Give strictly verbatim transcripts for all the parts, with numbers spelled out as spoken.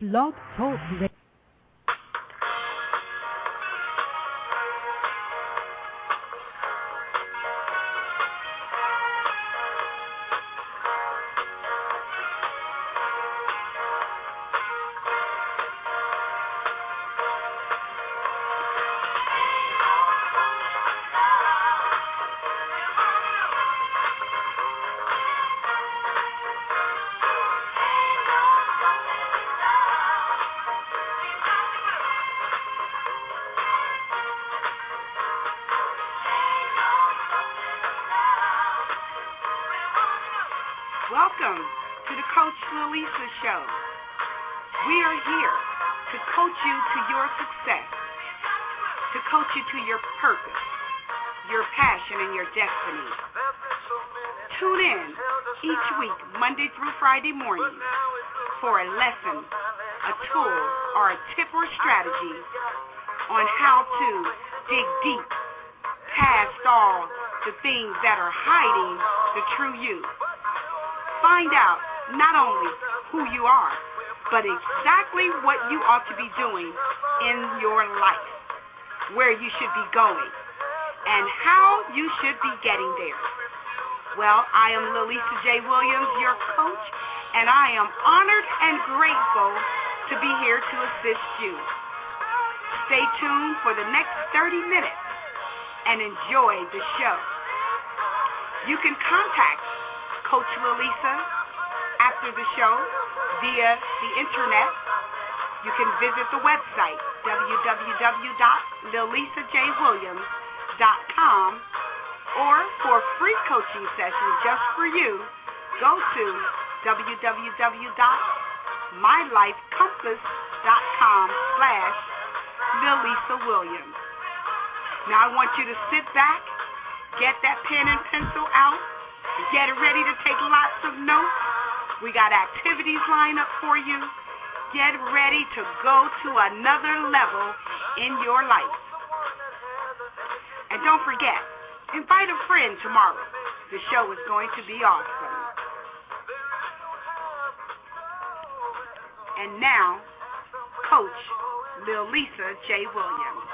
Blog Talk Radio. Welcome to the Coach Lalisa Show. We are here to coach you to your success, to coach you to your purpose, your passion, and your destiny. Tune in each week, Monday through Friday morning, for a lesson, a tool, or a tip or strategy on how to dig deep past all the things that are hiding the true you. Find out not only who you are, but exactly what you ought to be doing in your life, where you should be going, and how you should be getting there. Well, I am Lalisa J. Williams, your coach, and I am honored and grateful to be here to assist you. Stay tuned for the next thirty minutes and enjoy the show. You can contact Coach Lalisa after the show via the internet. You can visit the website w w w dot lalisa j williams dot com, or for free coaching sessions just for you, go to w w w dot my life compass dot com slash lalisa williams. Now I want you to sit back, get that pen and pencil out, get ready to take lots of notes. We got activities lined up for you. Get ready to go to another level in your life. And don't forget, invite a friend tomorrow. The show is going to be awesome. And now, Coach Lalisa J. Williams.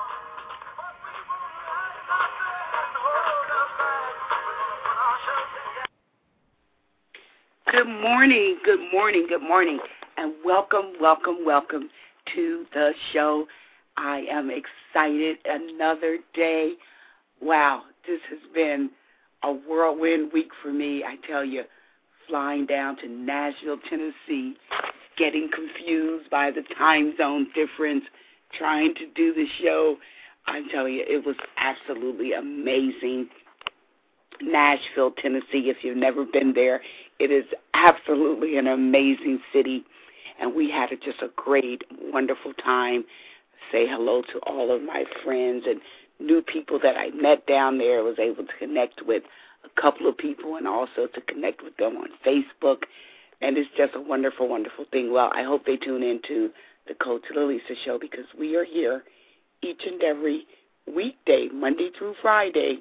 Good morning, good morning, good morning, and welcome, welcome, welcome to the show. I am excited. Another day. Wow, this has been a whirlwind week for me. I tell you, flying down to Nashville, Tennessee, getting confused by the time zone difference, trying to do the show. I'm telling you, it was absolutely amazing. Nashville, Tennessee, if you've never been there, it is absolutely an amazing city, and we had a, just a great, wonderful time. Say hello to all of my friends and new people that I met down there. I was able to connect with a couple of people and also to connect with them on Facebook, and it's just a wonderful, wonderful thing. Well, I hope they tune into the Coach Lalisa Show, because we are here each and every weekday, Monday through Friday.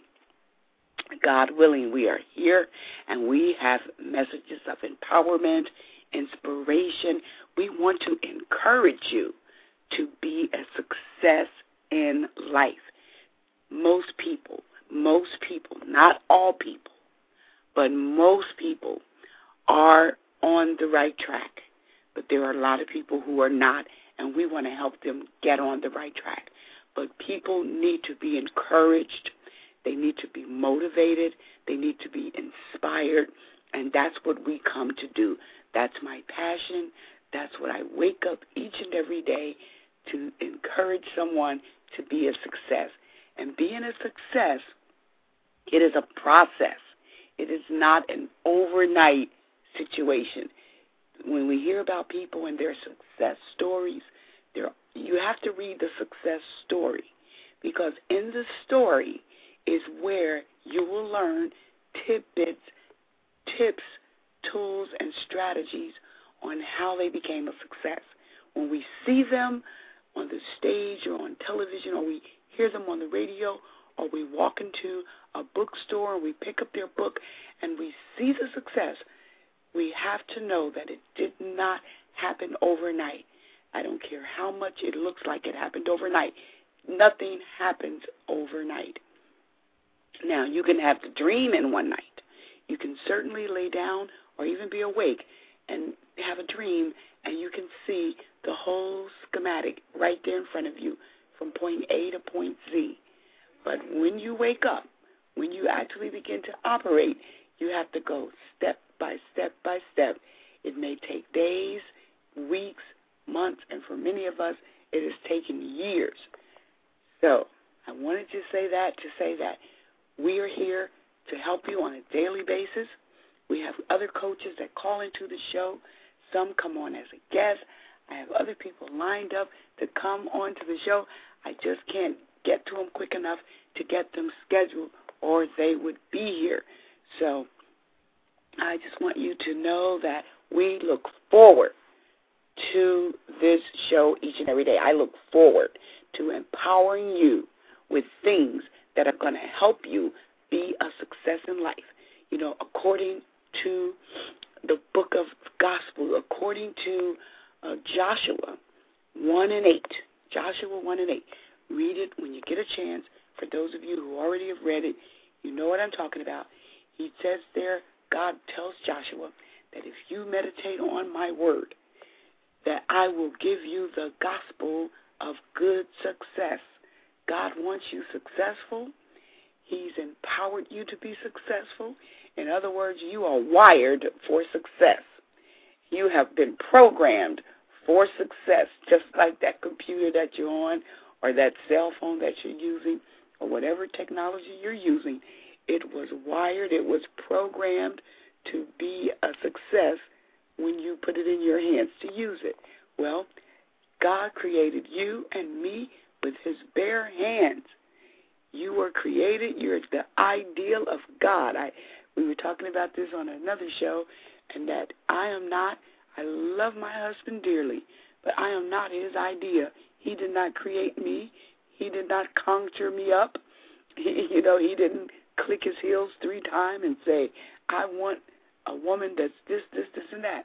God willing, we are here, and we have messages of empowerment, inspiration. We want to encourage you to be a success in life. Most people, most people, not all people, but most people are on the right track. But there are a lot of people who are not, and we want to help them get on the right track. But people need to be encouraged. They need to be motivated. They need to be inspired, and that's what we come to do. That's my passion. That's what I wake up each and every day to encourage someone to be a success. And being a success, it is a process. It is not an overnight situation. When we hear about people and their success stories, you have to read the success story, because in the story is where you will learn tidbits, tips, tools, and strategies on how they became a success. When we see them on the stage or on television, or we hear them on the radio, or we walk into a bookstore and we pick up their book and we see the success, we have to know that it did not happen overnight. I don't care how much it looks like it happened overnight. Nothing happens overnight. Now, you can have the dream in one night. You can certainly lay down or even be awake and have a dream, and you can see the whole schematic right there in front of you from point A to point Z. But when you wake up, when you actually begin to operate, you have to go step by step by step. It may take days, weeks, months, and for many of us, it has taken years. So I wanted to say that to say that we are here to help you on a daily basis. We have other coaches that call into the show. Some come on as a guest. I have other people lined up to come on to the show. I just can't get to them quick enough to get them scheduled, or they would be here. So I just want you to know that we look forward to this show each and every day. I look forward to empowering you with things that are going to help you be a success in life. You know, according to the book of gospel, according to uh, Joshua one and eight, Joshua one and eight. Read it when you get a chance. For those of you who already have read it, you know what I'm talking about. He says there, God tells Joshua that if you meditate on my word, that I will give you the gospel of good success. God wants you successful. He's empowered you to be successful. In other words, you are wired for success. You have been programmed for success, just like that computer that you're on or that cell phone that you're using or whatever technology you're using. It was wired, it was programmed to be a success when you put it in your hands to use it. Well, God created you and me with his bare hands. You were created. You're the ideal of God. I we were talking about this on another show, and that I am not, I love my husband dearly, but I am not his idea. He did not create me. He did not conjure me up. He, you know, he didn't click his heels three times and say, I want a woman that's this, this, this, and that.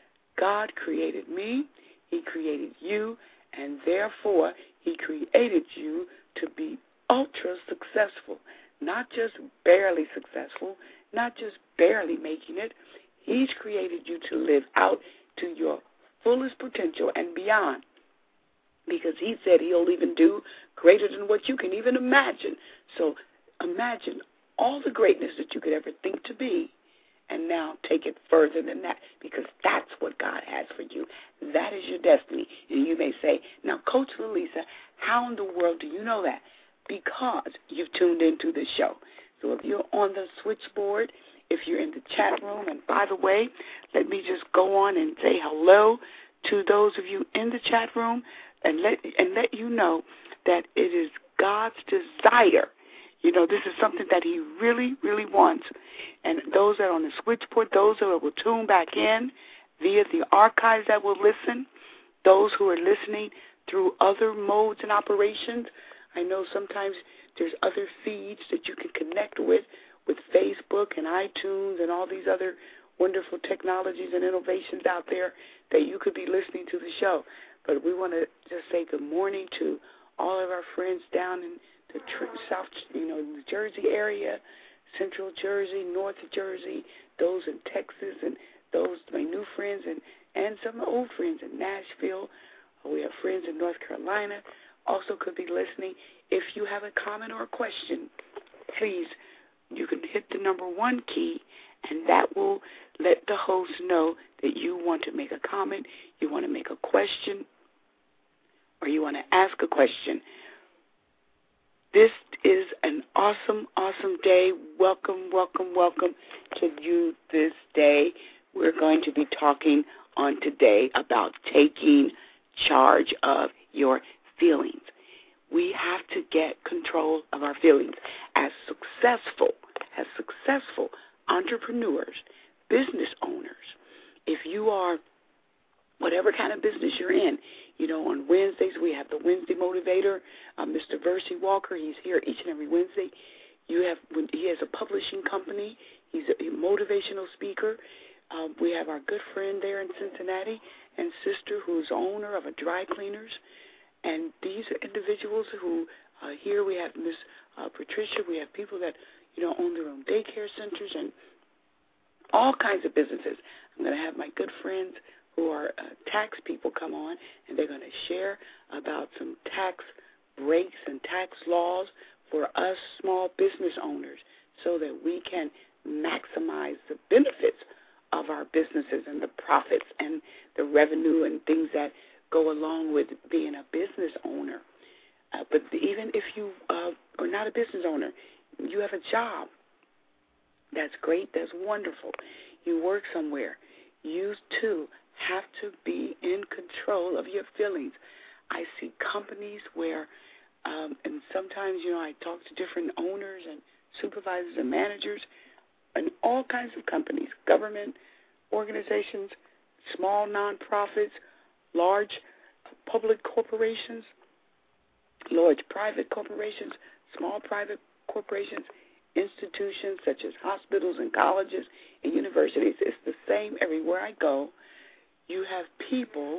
God created me. He created you, and therefore he created you to be ultra successful, not just barely successful, not just barely making it. He's created you to live out to your fullest potential and beyond, because he said he'll even do greater than what you can even imagine. So imagine all the greatness that you could ever think to be, and now take it further than that, because that's what God has for you. That is your destiny. And you may say, now, Coach Lilisa, how in the world do you know that? Because you've tuned into the show. So if you're on the switchboard, if you're in the chat room, and by the way, let me just go on and say hello to those of you in the chat room, and let and let you know that it is God's desire. You know, this is something that he really, really wants. And those that are on the switchboard, those that will tune back in via the archives that will listen, those who are listening through other modes and operations. I know sometimes there's other feeds that you can connect with, with Facebook and iTunes and all these other wonderful technologies and innovations out there that you could be listening to the show. But we want to just say good morning to all of our friends down in the South, you know, New Jersey area, Central Jersey, North Jersey, those in Texas, and those my new friends and, and some old friends in Nashville. We have friends in North Carolina also could be listening. If you have a comment or a question, please, you can hit the number one key, and that will let the host know that you want to make a comment, you want to make a question, or you want to ask a question. This is an awesome, awesome day. Welcome, welcome, welcome to you this day. We're going to be talking on today about taking charge of your feelings. We have to get control of our feelings. As successful, as successful entrepreneurs, business owners, if you are whatever kind of business you're in, you know, on Wednesdays we have the Wednesday Motivator, uh, Mister Versey Walker. He's here each and every Wednesday. You have when he has a publishing company. He's a motivational speaker. Um, we have our good friend there in Cincinnati, and sister who's owner of a dry cleaners. And these are individuals who, uh, here we have Miss uh, Patricia, we have people that, you know, own their own daycare centers and all kinds of businesses. I'm going to have my good friends who are uh, tax people come on, and they're going to share about some tax breaks and tax laws for us small business owners so that we can maximize the benefits of our businesses and the profits and the revenue and things that go along with being a business owner. Uh, but even if you uh, are not a business owner, you have a job. That's great. That's wonderful. You work somewhere. You, too, have to be in control of your feelings. I see companies where, um, and sometimes, you know, I talk to different owners and supervisors and managers and all kinds of companies, government organizations, small nonprofits, large public corporations, large private corporations, small private corporations, institutions such as hospitals and colleges and universities. It's the same everywhere I go. You have people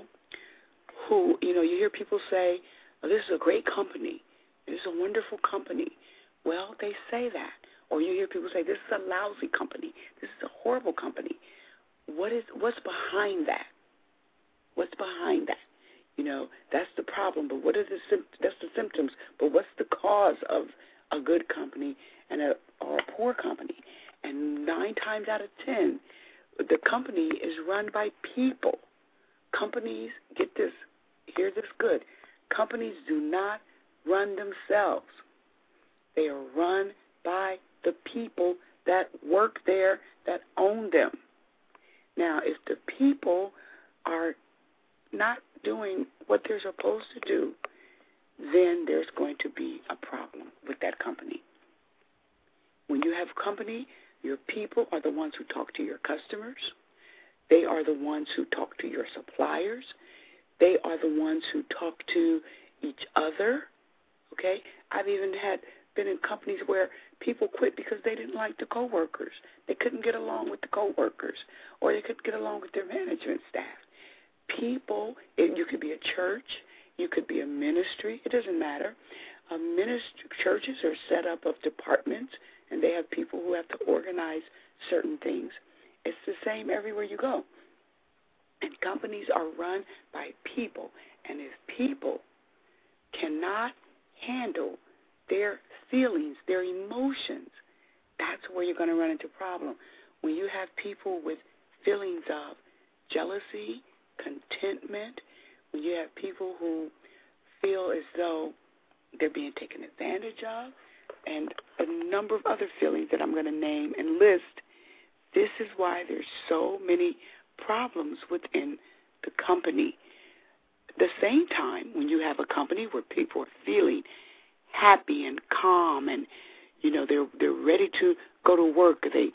who, you know, you hear people say, oh, this is a great company. This is a wonderful company. Well, they say that. Or you hear people say, this is a lousy company. This is a horrible company. What is, what's behind that? What's behind that? You know, that's the problem. But what are the, that's the symptoms. But what's the cause of a good company and a, or a poor company? And nine times out of ten, the company is run by people. Companies, get this, hear this good, companies do not run themselves. They are run by the people that work there, that own them. Now, if the people are not doing what they're supposed to do, then there's going to be a problem with that company. When you have company, your people are the ones who talk to your customers. They are the ones who talk to your suppliers. They are the ones who talk to each other. Okay? I've even had been in companies where people quit because they didn't like the coworkers. They couldn't get along with the coworkers, or they couldn't get along with their management staff. People, it, you could be a church, you could be a ministry, it doesn't matter. A ministry, churches are set up of departments, and they have people who have to organize certain things. It's the same everywhere you go. And companies are run by people, and if people cannot handle their feelings, their emotions, that's where you're going to run into problem. When you have people with feelings of jealousy, contentment, when you have people who feel as though they're being taken advantage of, and a number of other feelings that I'm going to name and list, this is why there's so many problems within the company. At the same time, when you have a company where people are feeling happy and calm and, you know, they're they're ready to go to work, they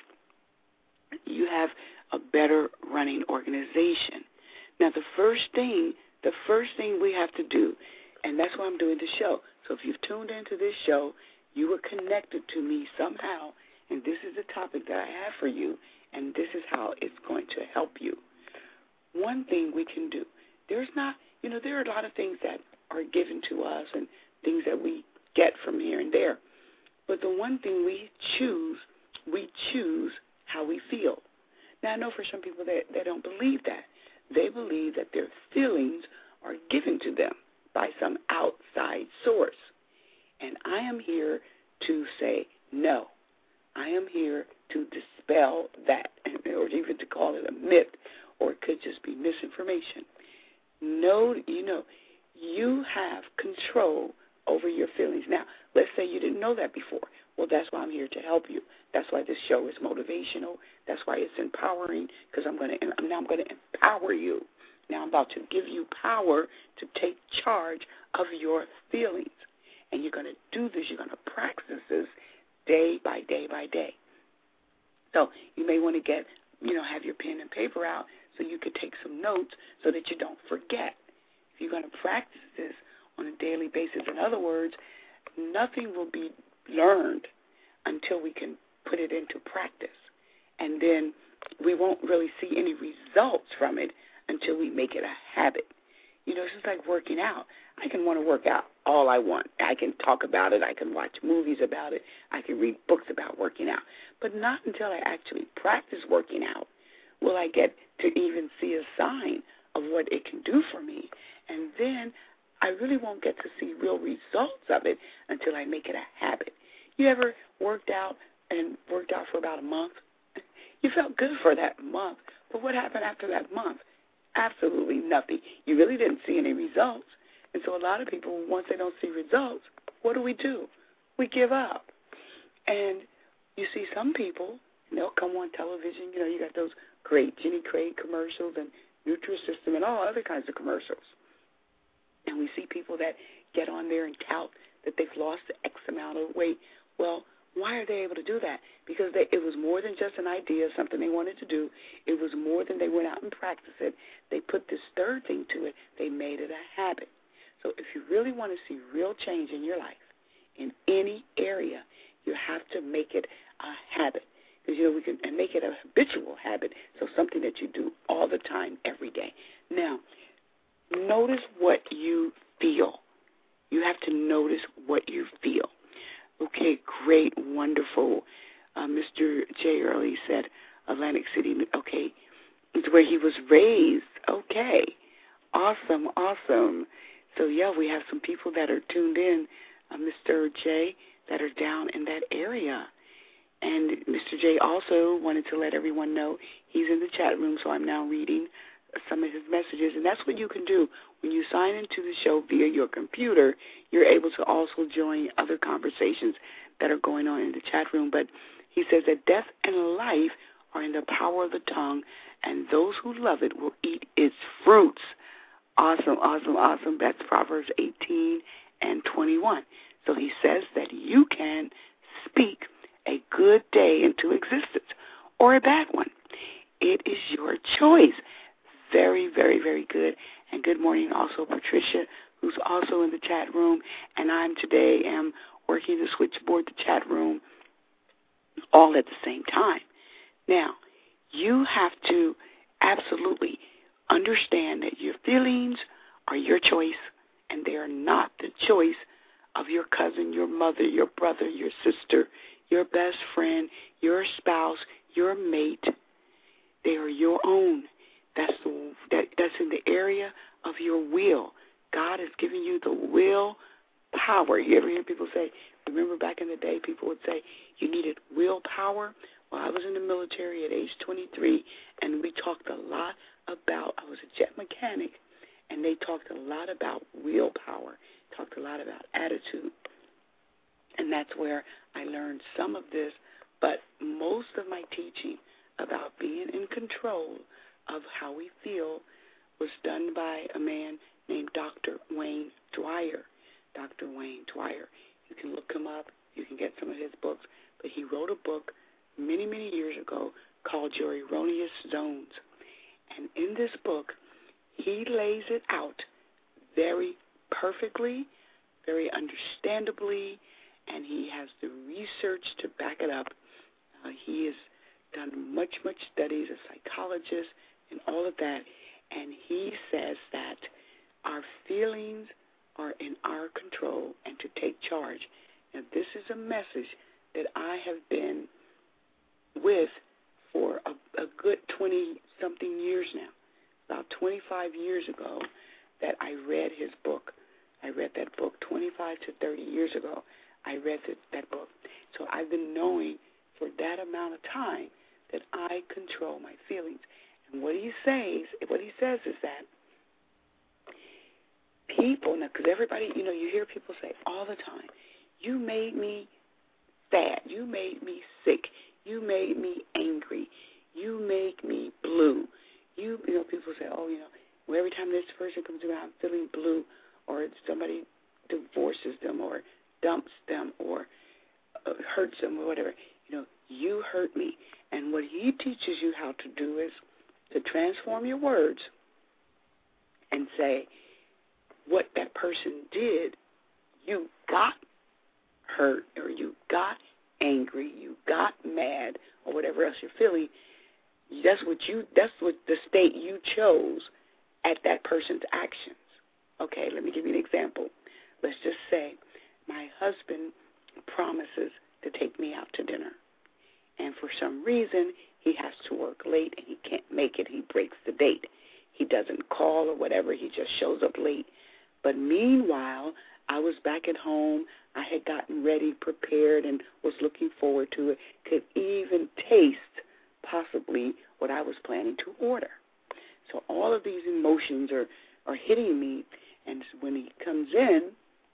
you have a better running organization. Now, the first thing, the first thing we have to do, and that's why I'm doing this show. So if you've tuned into this show, you were connected to me somehow, and this is the topic that I have for you, and this is how it's going to help you. One thing we can do, there's not, you know, there are a lot of things that are given to us and things that we get from here and there. But the one thing we choose, we choose how we feel. Now, I know for some people that they don't believe that. They believe that their feelings are given to them by some outside source. And I am here to say no. I am here to dispel that, or even to call it a myth, or it could just be misinformation. No, you know, you have control over your feelings. Now, let's say you didn't know that before. Well, that's why I'm here to help you. That's why this show is motivational. That's why it's empowering, because I'm going to now I'm going to empower you. Now I'm about to give you power to take charge of your feelings. And you're going to do this. You're going to practice this day by day by day. So you may want to get, you know, have your pen and paper out so you could take some notes so that you don't forget. If you're going to practice this on a daily basis, in other words, nothing will be learned until we can put it into practice. And then we won't really see any results from it until we make it a habit. You know, it's just like working out. I can want to work out all I want. I can talk about it. I can watch movies about it. I can read books about working out. But not until I actually practice working out will I get to even see a sign of what it can do for me. And then I really won't get to see real results of it until I make it a habit. You ever worked out and worked out for about a month? You felt good for that month. But what happened after that month? Absolutely nothing. You really didn't see any results. And so a lot of people, once they don't see results, what do we do? We give up. And you see some people, and they'll come on television. You know, you got those great Jenny Craig commercials and Nutrisystem and all other kinds of commercials. And we see people that get on there and tout that they've lost X amount of weight. Well, why are they able to do that? Because they, it was more than just an idea, something they wanted to do. It was more than they went out and practiced it. They put this third thing to it. They made it a habit. So if you really want to see real change in your life, in any area, you have to make it a habit. Because, you know, we can and make it a habitual habit, so something that you do all the time, every day. Now, notice what you feel. You have to notice what you feel. Okay, great, wonderful. Uh, Mister J. Early said Atlantic City. Okay, it's where he was raised. Okay, awesome, awesome. So, yeah, we have some people that are tuned in, uh, Mister J, that are down in that area. And Mister J also wanted to let everyone know he's in the chat room, so I'm now reading some of his messages. And that's what you can do. When you sign into the show via your computer, you're able to also join other conversations that are going on in the chat room. But he says that death and life are in the power of the tongue, and those who love it will eat its fruits. Awesome, awesome, awesome. That's Proverbs eighteen and twenty-one. So he says that you can speak a good day into existence or a bad one. It is your choice. Very, very, very good. And good morning also Patricia, who's also in the chat room. And I'm today am working the switchboard, the chat room, all at the same time. Now, you have to absolutely understand that your feelings are your choice, and they are not the choice of your cousin, your mother, your brother, your sister, your best friend, your spouse, your mate. They are your own. That's the that, that's in the area of your will. God has given you the will power. You ever hear people say, remember back in the day, people would say you needed willpower? Well, I was in the military at age twenty-three, and we talked a lot about, I was a jet mechanic, and they talked a lot about willpower, talked a lot about attitude. And that's where I learned some of this, but most of my teaching about being in control of how we feel was done by a man named Doctor Wayne Dwyer. Doctor Wayne Dwyer. You can look him up. You can get some of his books. But he wrote a book many, many years ago called Your Erroneous Zones. And in this book, he lays it out very perfectly, very understandably, and he has the research to back it up. Uh, he has done much, much studies, a psychologist, and all of that. And he says that our feelings are in our control and to take charge. Now, this is a message that I have been with for a, a good twenty-something years now. About twenty-five years ago that I read his book. I read that book twenty-five to thirty years ago. I read that, that book. So I've been knowing for that amount of time that I control my feelings. And what he says, what he says is that people, now, because everybody, you know, you hear people say all the time, you made me sad, you made me sick, you made me angry, you make me blue. You, you know, people say, oh, you know, well, every time this person comes around, I'm feeling blue, or somebody divorces them or dumps them or uh, hurts them or whatever. You know, you hurt me. And what he teaches you how to do is to transform your words and say what that person did, you got hurt or you got angry, you got mad or whatever else you're feeling. That's what you. That's what the state you chose at that person's actions. Okay, let me give you an example. Let's just say my husband promises to take me out to dinner, and for some reason he has to work late and he can't make it. He breaks the date. He doesn't call or whatever. He just shows up late. But meanwhile, I was back at home. I had gotten ready, prepared, and was looking forward to it. Could even taste possibly what I was planning to order. So all of these emotions are, are hitting me, and when he comes in,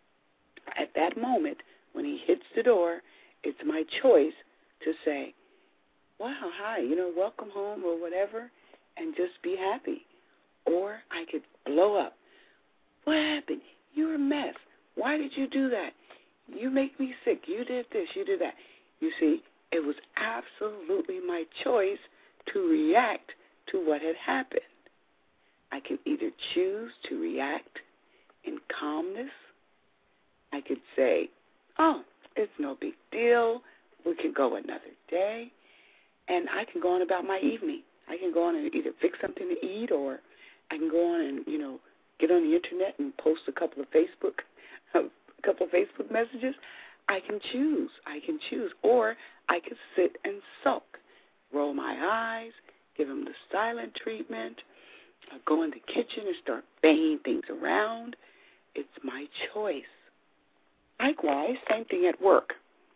at that moment, when he hits the door, it's my choice to say, wow, hi, you know, welcome home or whatever, and just be happy. Or I could blow up. What happened? You're a mess. Why did you do that? You make me sick. You did this. You did that. You see, it was absolutely my choice to react to what had happened. I can either choose to react in calmness. I could say, oh, it's no big deal. We can go another day. And I can go on about my evening. I can go on and either fix something to eat, or I can go on and, you know, get on the internet and post a couple of Facebook, a couple of Facebook messages. I can choose. I can choose. Or I could sit and sulk, roll my eyes, give them the silent treatment, go in the kitchen and start banging things around. It's my choice. Likewise, same thing at work.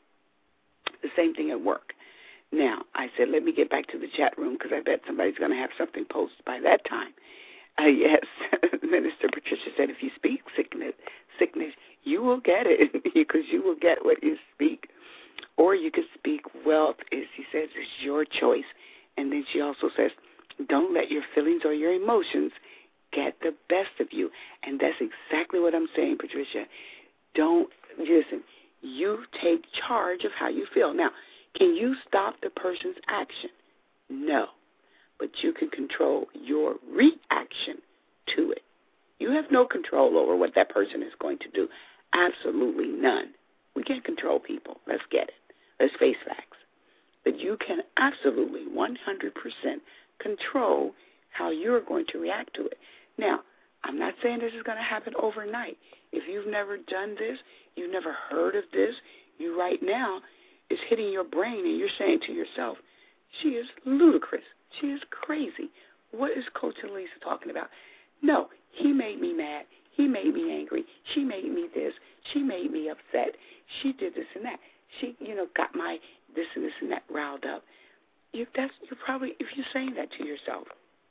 The same thing at work. Now, I said, let me get back to the chat room because I bet somebody's going to have something posted by that time. Uh, yes, Minister Patricia said, if you speak sickness, sickness, you will get it because you will get what you speak. Or you could speak wealth. As she says, it's your choice. And then she also says, don't let your feelings or your emotions get the best of you. And that's exactly what I'm saying, Patricia. Don't, listen, you take charge of how you feel. Now, can you stop the person's action? No. But you can control your reaction to it. You have no control over what that person is going to do. Absolutely none. We can't control people. Let's get it. Let's face facts. But you can absolutely one hundred percent control how you're going to react to it. Now, I'm not saying this is going to happen overnight. If you've never done this, you've never heard of this, you right now, is hitting your brain and you're saying to yourself, she is ludicrous. She is crazy. What is Coach Elisa talking about? No, he made me mad. He made me angry. She made me this. She made me upset. She did this and that. She, you know, got my this and this and that riled up. You, that's, you're probably, if you're saying that to yourself,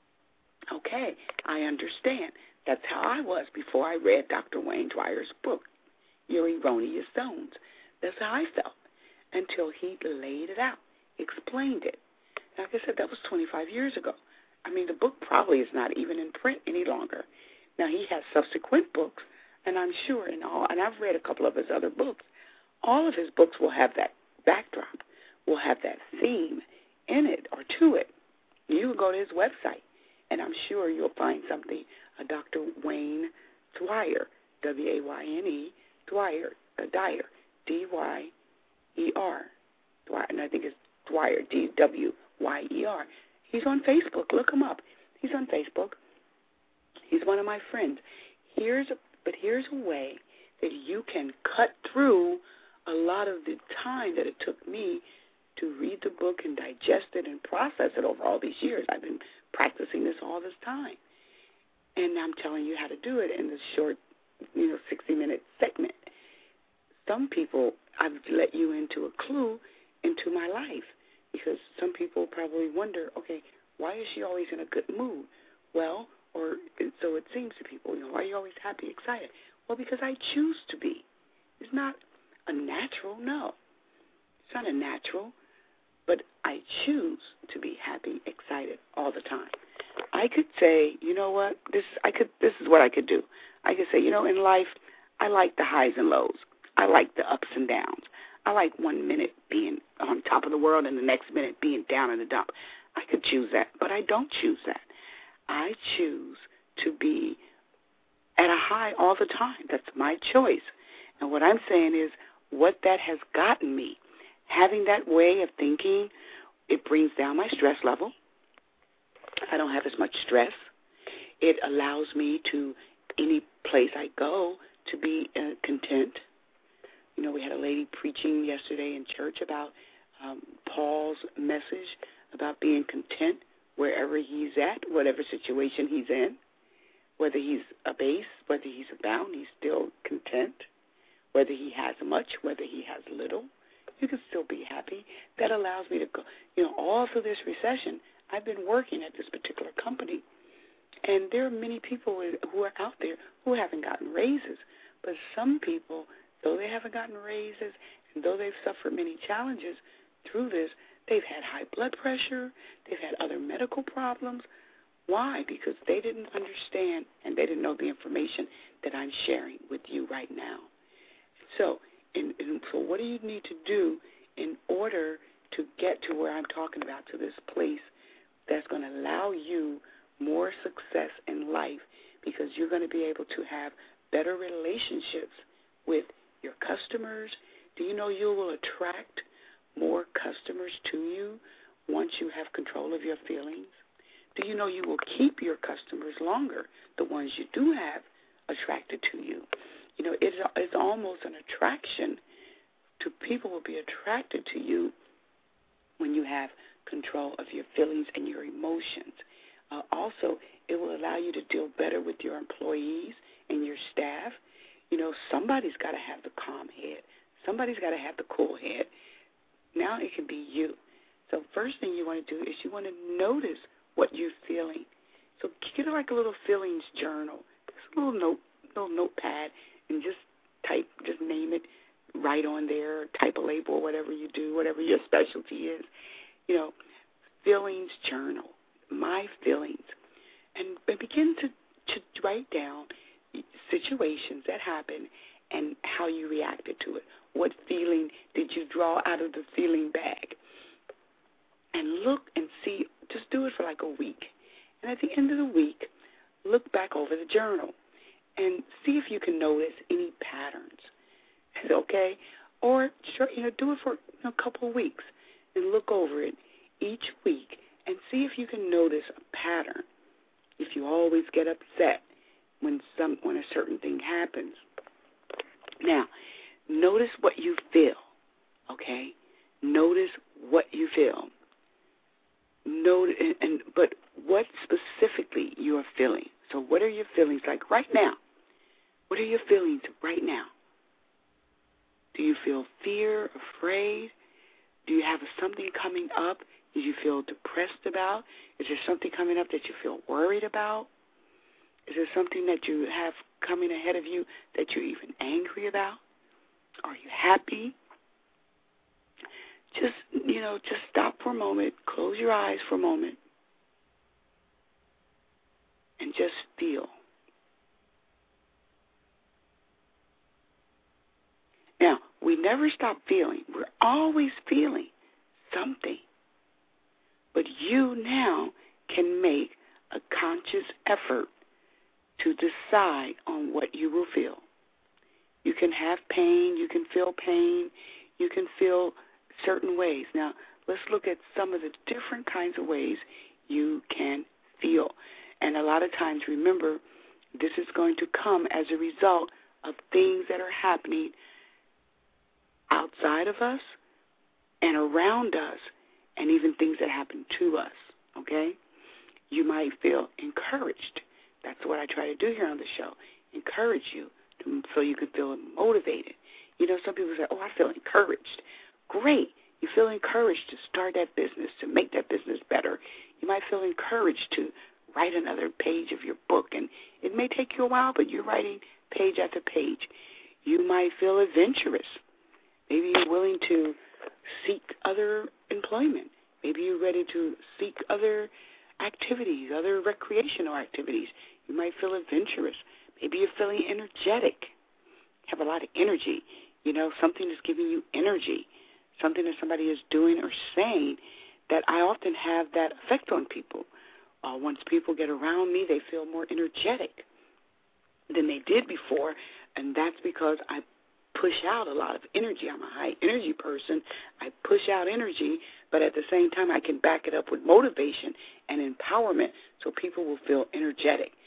okay, I understand. That's how I was before I read Doctor Wayne Dwyer's book, Your Erroneous Zones. That's how I felt until he laid it out, explained it. Like I said, that was twenty-five years ago. I mean, the book probably is not even in print any longer. Now, he has subsequent books, and I'm sure in all, and I've read a couple of his other books, all of his books will have that backdrop, will have that theme in it or to it. You can go to his website, and I'm sure you'll find something, uh, Doctor Wayne Dwyer, W A Y N E, Dwyer, uh, Dyer, D Y E R, Dwyer, and I think it's Dwyer, D W Y E R. He's on Facebook. Look him up. He's on Facebook. He's one of my friends. Here's a, but here's a way that you can cut through a lot of the time that it took me to read the book and digest it and process it over all these years. I've been practicing this all this time. And I'm telling you how to do it in this short, you know, sixty-minute segment. Some people, I've let you into a clue into my life because some people probably wonder, okay, why is she always in a good mood? Well, or so it seems to people, you know, why are you always happy, excited? Well, because I choose to be. It's not a natural, no. It's not a natural, but I choose to be happy, excited all the time. I could say, you know what, this I could. This is what I could do. I could say, you know, in life, I like the highs and lows. I like the ups and downs. I like one minute being on top of the world and the next minute being down in the dump. I could choose that, but I don't choose that. I choose to be at a high all the time. That's my choice. And what I'm saying is what that has gotten me, having that way of thinking, it brings down my stress level. I don't have as much stress. It allows me to, any place I go, to be uh, content. You know, we had a lady preaching yesterday in church about um, Paul's message about being content wherever he's at, whatever situation he's in, whether he's abased, whether he's abound, he's still content. Whether he has much, whether he has little, you can still be happy. That allows me to go, you know, all through this recession, I've been working at this particular company, and there are many people who are out there who haven't gotten raises. But some people, though they haven't gotten raises, and though they've suffered many challenges through this, they've had high blood pressure, they've had other medical problems. Why? Because they didn't understand and they didn't know the information that I'm sharing with you right now. So, in, in, so what do you need to do in order to get to where I'm talking about, to this place that's going to allow you more success in life, because you're going to be able to have better relationships with your customers? Do you know you will attract more customers to you once you have control of your feelings? Do you know you will keep your customers longer, the ones you do have attracted to you? You know, it's, it's almost an attraction to people will be attracted to you when you have control of your feelings and your emotions. Uh, also, it will allow you to deal better with your employees and your staff. You know, somebody's got to have the calm head. Somebody's got to have the cool head. Now it can be you. So first thing you want to do is you want to notice what you're feeling. So get like a little feelings journal, just a little note, little notepad, and just type, just name it, write on there, type a label, whatever you do, whatever your specialty is. You know, feelings journal, my feelings, and begin to, to write down situations that happened and how you reacted to it. What feeling did you draw out of the feeling bag? And look and see, just do it for like a week. And at the end of the week, look back over the journal and see if you can notice any patterns. Okay? Or, sure, you know, do it for a couple of weeks and look over it each week and see if you can notice a pattern. If you always get upset when some when a certain thing happens. Now, notice what you feel, okay? Notice what you feel. Notice, and, and but what specifically you are feeling. So what are your feelings like right now? What are your feelings right now? Do you feel fear, afraid? Do you have something coming up that you feel depressed about? Is there something coming up that you feel worried about? Is there something that you have coming ahead of you that you're even angry about? Are you happy? Just, you know, just stop for a moment, close your eyes for a moment, and just feel. Now, we never stop feeling. We're always feeling something. But you now can make a conscious effort to decide on what you will feel. You can have pain. You can feel pain. You can feel certain ways. Now, let's look at some of the different kinds of ways you can feel. And a lot of times, remember, this is going to come as a result of things that are happening outside of us and around us, and even things that happen to us, okay? You might feel encouraged. That's what I try to do here on the show, encourage you to, so you can feel motivated. You know, some people say, oh, I feel encouraged. Great. You feel encouraged to start that business, to make that business better. You might feel encouraged to write another page of your book, and it may take you a while, but you're writing page after page. You might feel adventurous. Maybe you're willing to seek other employment. Maybe you're ready to seek other activities, other recreational activities. You might feel adventurous. Maybe you're feeling energetic, have a lot of energy. You know, something is giving you energy, something that somebody is doing or saying that I often have that effect on people. Uh, once people get around me, they feel more energetic than they did before, and that's because I push out a lot of energy. I'm a high energy person. I push out energy, but at the same time I can back it up with motivation and empowerment so people will feel energetic.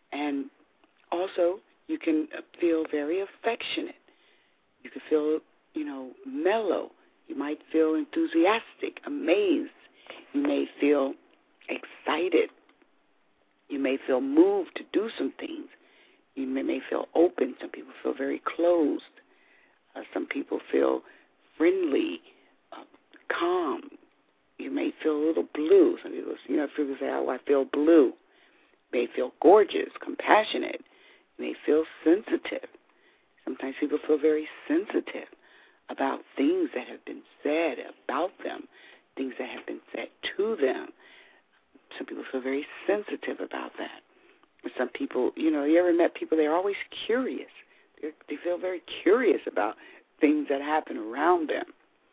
And also, you can feel very affectionate. You can feel, you know, mellow. You might feel enthusiastic, amazed. You may feel excited. You may feel moved to do some things. You may, may feel open. Some people feel very closed. Uh, some people feel friendly, uh, calm. You may feel a little blue. Some people, you know, people say, oh, I feel blue. You may feel gorgeous, compassionate. You may feel sensitive. Sometimes people feel very sensitive about things that have been said about them, things that have been said to them. Some people feel very sensitive about that. Some people, you know, you ever met people, they're always curious. They're, they feel very curious about things that happen around them.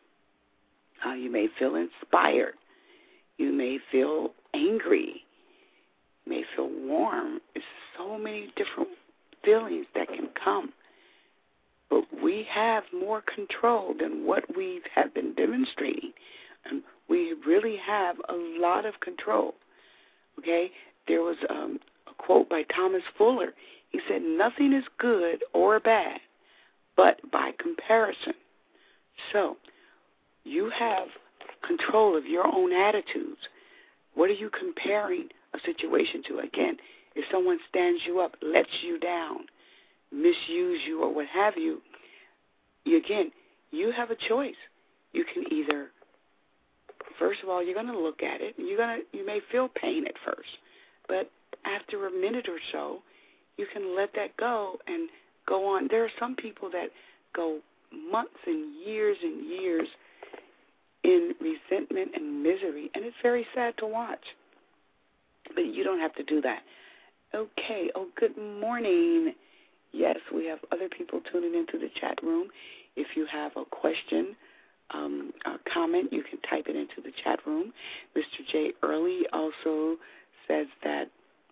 Uh, you may feel inspired. You may feel angry. You may feel warm. There's so many different feelings that can come. But we have more control than what we have been demonstrating. And we really have a lot of control. Okay? There was um, a quote by Thomas Fuller. He said, nothing is good or bad, but by comparison. So, you have control of your own attitudes. What are you comparing a situation to? Again, if someone stands you up, lets you down, misuse you or what have you, you again, you have a choice. You can either, first of all, you're going to look at it, and you're going to, you may feel pain at first, but after a minute or so, you can let that go and go on. There are some people that go months and years and years in resentment and misery, and it's very sad to watch. But you don't have to do that. Okay. Oh, good morning. Yes, we have other people tuning into the chat room. If you have a question, um, a comment, you can type it into the chat room. Mister J. Early also says that,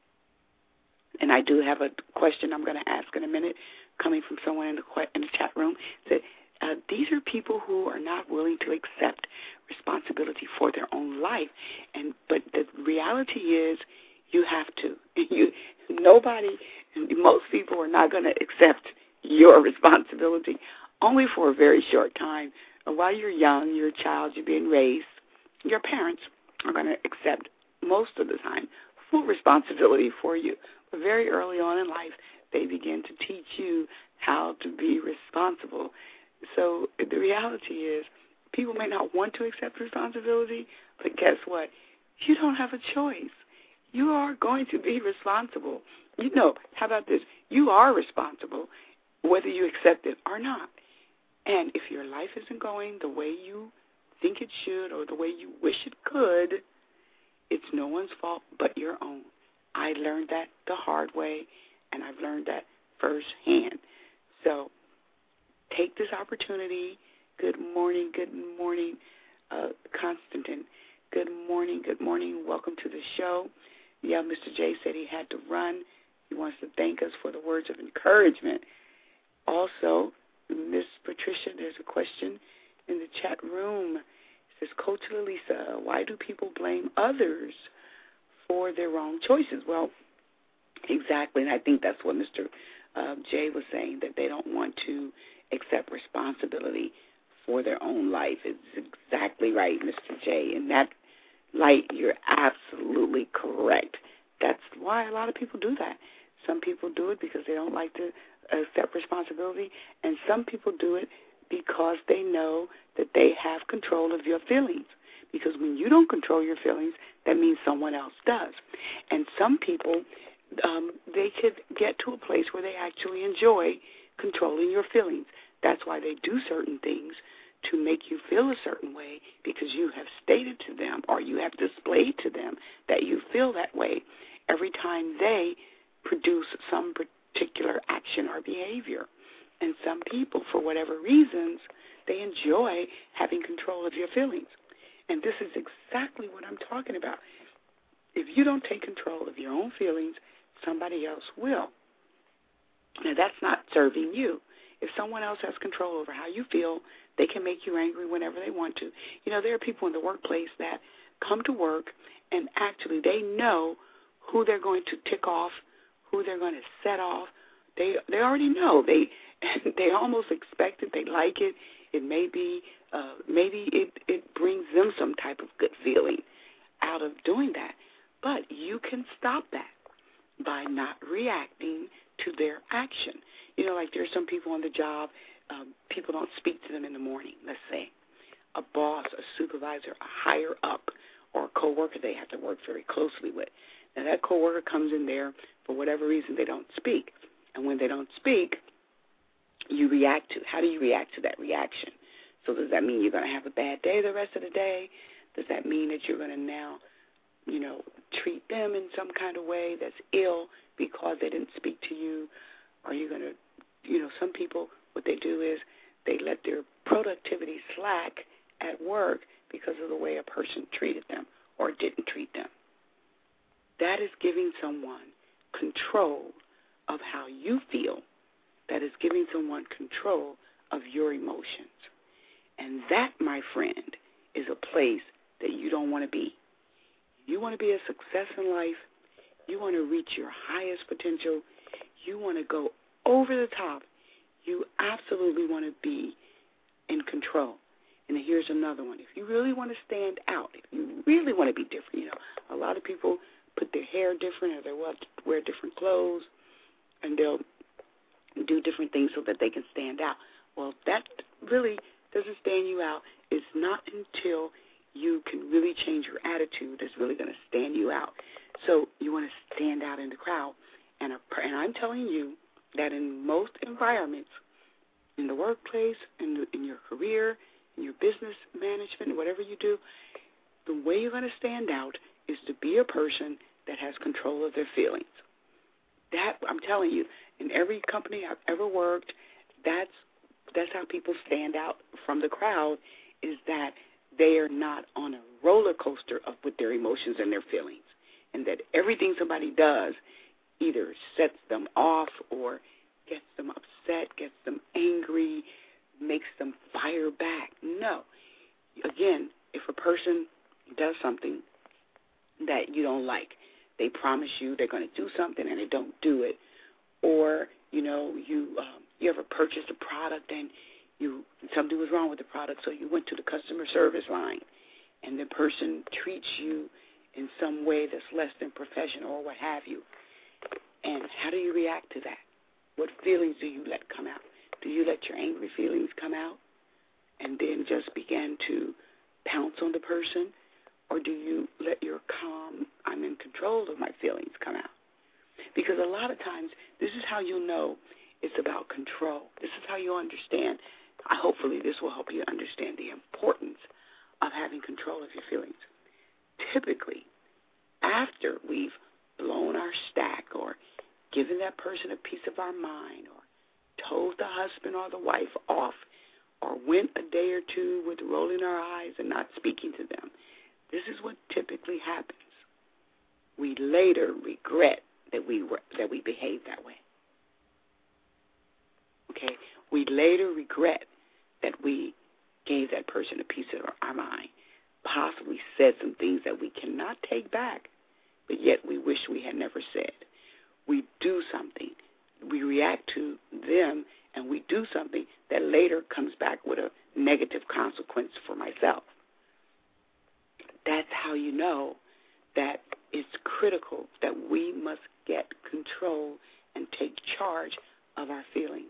and I do have a question I'm going to ask in a minute, coming from someone in the in the chat room, that uh, these are people who are not willing to accept responsibility for their own life, and but the reality is, you have to. You nobody, most people are not going to accept your responsibility, only for a very short time. While you're young, you're a child, you're being raised, your parents are going to accept most of the time full responsibility for you. But very early on in life, they begin to teach you how to be responsible. So the reality is, people may not want to accept responsibility, but guess what? You don't have a choice. You are going to be responsible. You know, how about this? You are responsible whether you accept it or not. And if your life isn't going the way you think it should or the way you wish it could, it's no one's fault but your own. I learned that the hard way, and I've learned that firsthand. So take this opportunity. Good morning, good morning, uh, Constantine. Good morning, good morning. Welcome to the show. Yeah, Mister J said he had to run. He wants to thank us for the words of encouragement. Also, Miss Patricia, there's a question in the chat room. It says, Coach Lalisa, why do people blame others for their wrong choices? Well, exactly, and I think that's what Mister Uh, J was saying, that they don't want to accept responsibility for their own life. It's exactly right, Mister J. In that light, you're absolutely correct. That's why a lot of people do that. Some people do it because they don't like to accept responsibility, and some people do it because they know that they have control of your feelings. Because when you don't control your feelings, that means someone else does. And some people, um, they could get to a place where they actually enjoy controlling your feelings. That's why they do certain things, to make you feel a certain way, because you have stated to them or you have displayed to them that you feel that way every time they produce some particular action or behavior. And some people, for whatever reasons, they enjoy having control of your feelings. And this is exactly what I'm talking about. If you don't take control of your own feelings, somebody else will. Now, that's not serving you. If someone else has control over how you feel, they can make you angry whenever they want to. You know, there are people in the workplace that come to work and actually they know who they're going to tick off, who they're going to set off. They they already know. They they almost expect it. They like it. It may be, uh, maybe it, it brings them some type of good feeling out of doing that. But you can stop that by not reacting to their action. You know, like there's some people on the job, um, people don't speak to them in the morning, let's say. A boss, a supervisor, a higher up, or a coworker they have to work very closely with. Now, that coworker comes in there, for whatever reason, they don't speak. And when they don't speak, you react to. How do you react to that reaction? So does that mean you're going to have a bad day the rest of the day? Does that mean that you're going to now, you know, treat them in some kind of way that's ill because they didn't speak to you? Are you going to, you know, some people, what they do is they let their productivity slack at work because of the way a person treated them or didn't treat them. That is giving someone control of how you feel. That is giving someone control of your emotions. And that, my friend, is a place that you don't want to be. You want to be a success in life. You want to reach your highest potential. You want to go over the top. You absolutely want to be in control. And here's another one. If you really want to stand out, if you really want to be different, you know, a lot of people put their hair different or they wear different clothes, and they'll do different things so that they can stand out. Well, that really doesn't stand you out. It's not until you can really change your attitude that's really going to stand you out. So you want to stand out in the crowd. And, a, and I'm telling you that in most environments, in the workplace, in, the, in your career, in your business management, whatever you do, the way you're going to stand out is to be a person that has control of their feelings. That, I'm telling you, in every company I've ever worked, that's that's how people stand out from the crowd, is that they are not on a roller coaster of with their emotions and their feelings, and that everything somebody does either sets them off or gets them upset, gets them angry, makes them fire back. No. Again, if a person does something that you don't like, they promise you they're going to do something and they don't do it, or, you know, you um, you ever purchased a product and you something was wrong with the product, so you went to the customer service line and the person treats you in some way that's less than professional or what have you. And how do you react to that? What feelings do you let come out? Do you let your angry feelings come out and then just begin to pounce on the person? Or do you let your calm, I'm in control of my feelings come out? Because a lot of times, this is how you know it's about control. This is how you understand. Hopefully this will help you understand the importance of having control of your feelings. Typically, after we've blown our stack or given that person a piece of our mind or told the husband or the wife off or went a day or two with rolling our eyes and not speaking to them, this is what typically happens. We later regret that we were that we behaved that way. Okay? We later regret that we gave that person a piece of our mind, possibly said some things that we cannot take back, but yet we wish we had never said. We do something. We react to them, and we do something that later comes back with a negative consequence for myself. That's how you know that it's critical that we must get control and take charge of our feelings.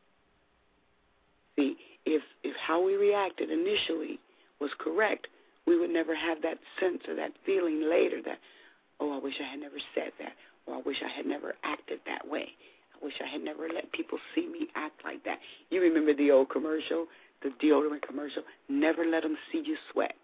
See, if if how we reacted initially was correct, we would never have that sense or that feeling later that, oh, I wish I had never said that, or I wish I had never acted that way. I wish I had never let people see me act like that. You remember the old commercial, the deodorant commercial, never let them see you sweat.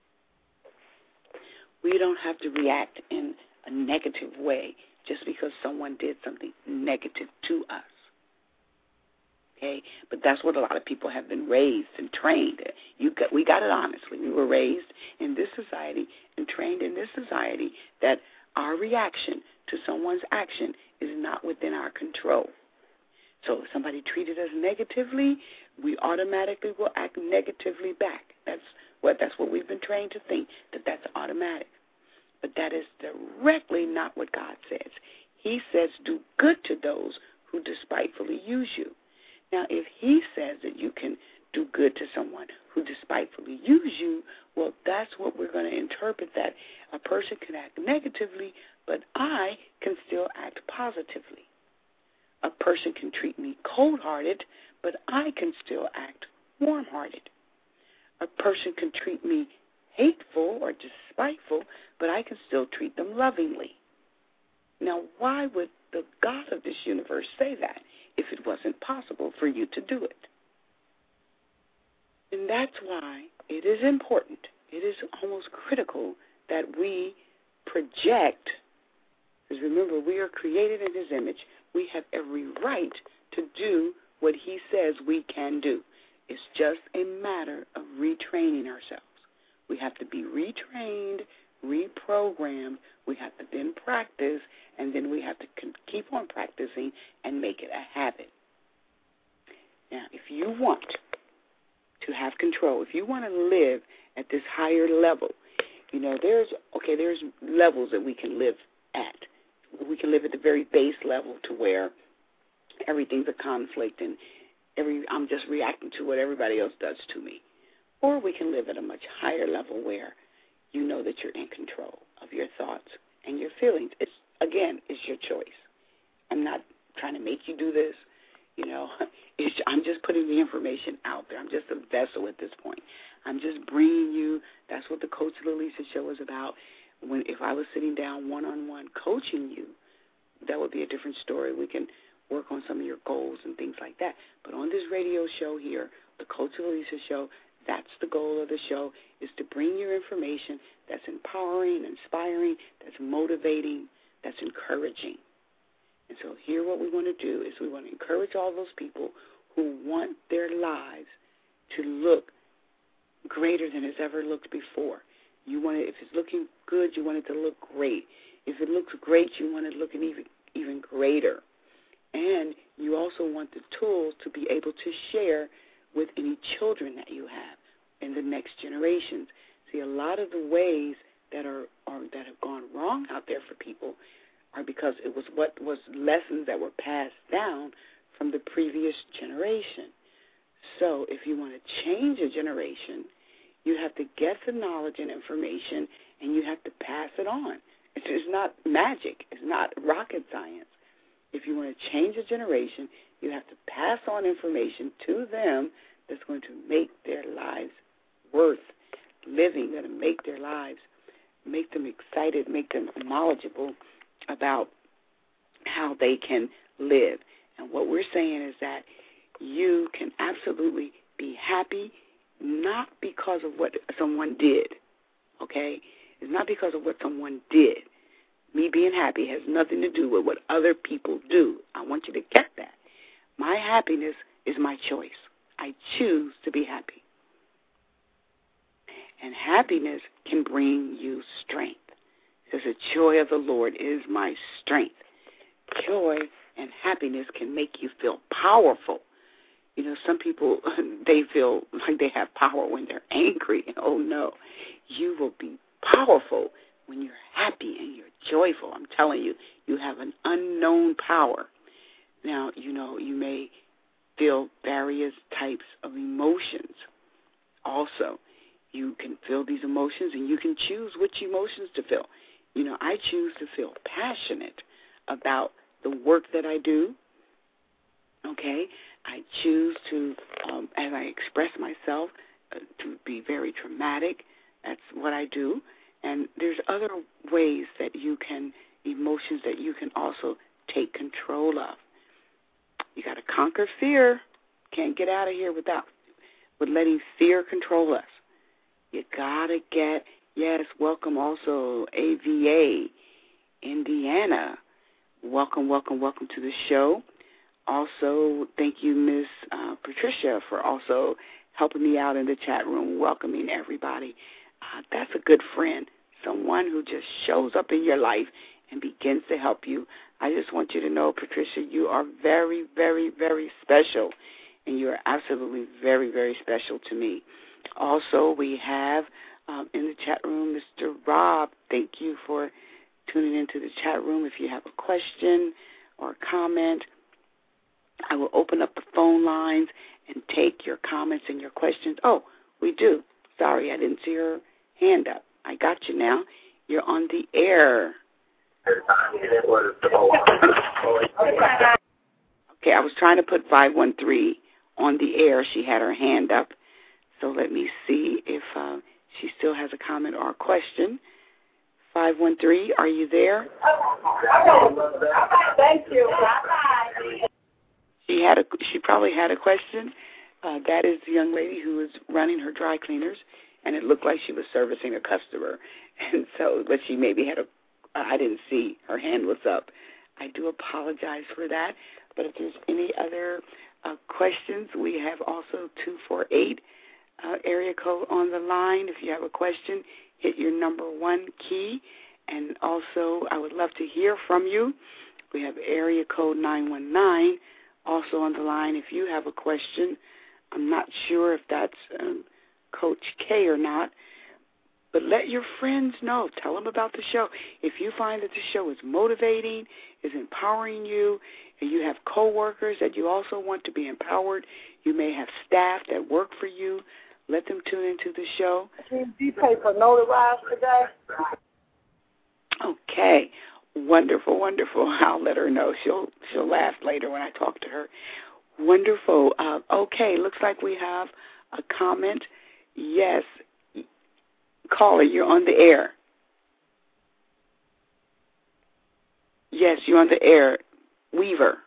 We don't have to react in a negative way just because someone did something negative to us. Okay? But that's what a lot of people have been raised and trained. You got, we got it honestly. We were raised in this society and trained in this society that our reaction to someone's action is not within our control. So if somebody treated us negatively, we automatically will act negatively back. That's what that's what we've been trained to think, that that's automatic. But that is directly not what God says. he says, do good to those who despitefully use you. Now, if he says that you can do good to someone who despitefully use you, well, that's what we're going to interpret, that a person can act negatively, but I can still act positively. A person can treat me cold-hearted, but I can still act warm-hearted. A person can treat me hateful or despiteful, but I can still treat them lovingly. Now, why would the God of this universe say that if it wasn't possible for you to do it? And that's why it is important, it is almost critical that we project, because remember, we are created in his image. We have every right to do what he says we can do. It's just a matter of retraining ourselves. We have to be retrained, reprogrammed. We have to then practice, and then we have to keep on practicing and make it a habit. Now, if you want to have control, if you want to live at this higher level, you know, there's, okay, there's levels that we can live at. We can live at the very base level to where everything's a conflict and every I'm just reacting to what everybody else does to me. Or we can live at a much higher level where you know that you're in control of your thoughts and your feelings. It's, again, it's your choice. I'm not trying to make you do this. You know, it's, I'm just putting the information out there. I'm just a vessel at this point. I'm just bringing you, that's what the Coach Lalisa show is about. When if I was sitting down one-on-one coaching you, that would be a different story. We can work on some of your goals and things like that. But on this radio show here, the Coach Lalisa show, that's the goal of the show, is to bring you information that's empowering, inspiring, that's motivating, that's encouraging. And so here what we want to do is we want to encourage all those people who want their lives to look greater than it's ever looked before. You want it, if it's looking good, you want it to look great. If it looks great, you want it looking even even greater. And you also want the tools to be able to share with any children that you have in the next generations. See, a lot of the ways that are, are that have gone wrong out there for people are because it was what was lessons that were passed down from the previous generation. So if you want to change a generation, you have to get the knowledge and information, and you have to pass it on. It's, it's not magic. It's not rocket science. If you want to change a generation, you have to pass on information to them that's going to make their lives worth living, going to make their lives, make them excited, make them knowledgeable about how they can live. And what we're saying is that you can absolutely be happy, not because of what someone did, okay? It's not because of what someone did. Me being happy has nothing to do with what other people do. I want you to get that. My happiness is my choice. I choose to be happy. And happiness can bring you strength. Because the joy of the Lord is my strength. Joy and happiness can make you feel powerful. You know, some people, they feel like they have power when they're angry. Oh, no. You will be powerful when you're happy and you're joyful. I'm telling you, you have an unknown power. Now, you know, you may feel various types of emotions. Also, you can feel these emotions and you can choose which emotions to feel. You know, I choose to feel passionate about the work that I do. Okay, I choose to, um, as I express myself, uh, to be very dramatic. That's what I do. And there's other ways that you can, emotions that you can also take control of. You got to conquer fear. Can't get out of here without, with letting fear control us. You got to get, yes, welcome also A V A, Indiana. Welcome, welcome, welcome to the show. Also, thank you, Miss uh, Patricia, for also helping me out in the chat room, welcoming everybody. Uh, that's a good friend, someone who just shows up in your life and begins to help you. I just want you to know, Patricia, you are very, very, very special, and you are absolutely very, very special to me. Also, we have um, in the chat room Mister Rob. Thank you for tuning into the chat room. If you have a question or a comment, I will open up the phone lines and take your comments and your questions. Oh, we do. Sorry, I didn't see your hand up. I got you now. You're on the air. Okay, I was trying to put five one three on the air. She had her hand up. So let me see if uh, she still has a comment or a question. five one three, are you there? Thank you. She had a. She probably had a question. Uh, that is the young lady who was running her dry cleaners, and it looked like she was servicing a customer. And so, but she maybe had a. I didn't see her hand was up. I do apologize for that. But if there's any other uh, questions, we have also two four eight uh, area code on the line. If you have a question, hit your number one key. And also, I would love to hear from you. We have area code nine one nine also on the line. If you have a question, I'm not sure if that's um, Coach K or not, but let your friends know. Tell them about the show. If you find that the show is motivating, is empowering you, and you have coworkers that you also want to be empowered, you may have staff that work for you, let them tune into the show. Is D-Paper notarized today? Okay. Wonderful, wonderful. I'll let her know. She'll she'll laugh later when I talk to her. Wonderful. Uh, okay, looks like we have a comment. Yes. Caller, you're on the air. Yes, you're on the air. Weaver.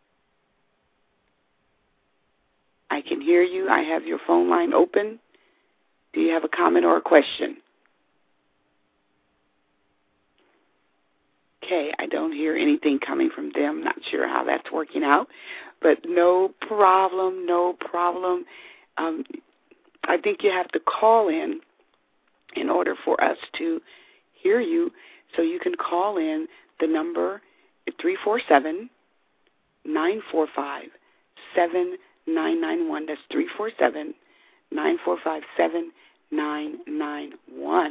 I can hear you. I have your phone line open. Do you have a comment or a question? Okay, I don't hear anything coming from them. Not sure how that's working out, but no problem, no problem. Um, I think you have to call in in order for us to hear you, so you can call in. The number is three four seven, nine four five, seven nine nine one. That's three four seven, nine four five, seven nine nine one.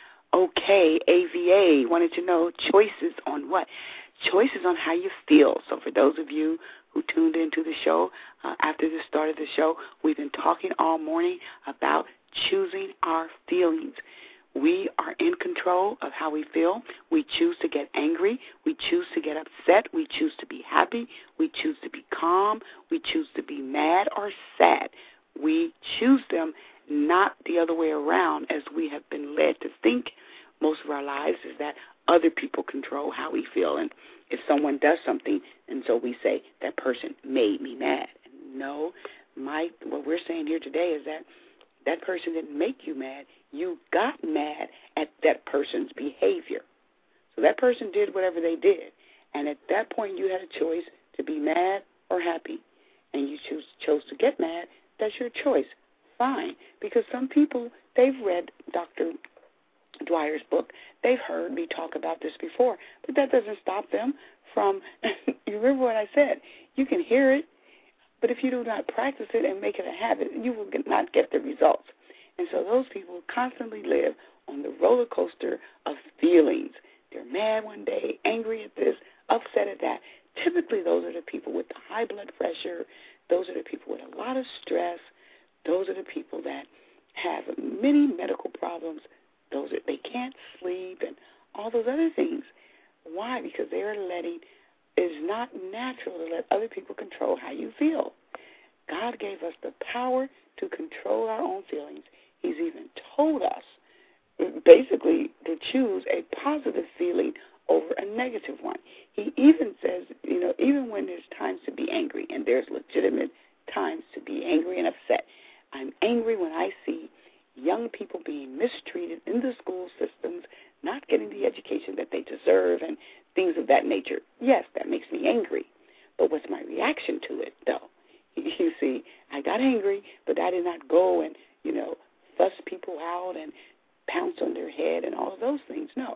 Okay, A V A wanted to know choices on what? Choices on how you feel. So for those of you who tuned into the show uh, after the start of the show, we've been talking all morning about choosing our feelings. We are in control of how we feel. We choose to get angry. We choose to get upset. We choose to be happy. We choose to be calm. We choose to be mad or sad. We choose them, not the other way around, as we have been led to think most of our lives, is that other people control how we feel. And if someone does something, and so we say, that person made me mad. No, my, what we're saying here today is that that person didn't make you mad. You got mad at that person's behavior. So that person did whatever they did. And at that point, you had a choice to be mad or happy. And you choose, chose to get mad. That's your choice. Fine. Because some people, they've read Doctor Dwyer's book. They've heard me talk about this before. But that doesn't stop them from, you remember what I said, you can hear it, but if you do not practice it and make it a habit, you will not get the results. And so those people constantly live on the roller coaster of feelings. They're mad one day, angry at this, upset at that. Typically, those are the people with the high blood pressure. Those are the people with a lot of stress. Those are the people that have many medical problems. Those are, they can't sleep and all those other things. Why? Because they are letting, it's not natural to let other people control how you feel. God gave us the power to control our own feelings. He's even told us, basically, to choose a positive feeling over a negative one. He even says, you know, even when there's times to be angry, and there's legitimate times to be angry and upset. I'm angry when I see young people being mistreated in the school systems, not getting the education that they deserve, and things of that nature. Yes, that makes me angry. But what's my reaction to it, though? You see, I got angry, but I did not go and, you know, fuss people out and pounce on their head and all of those things. No.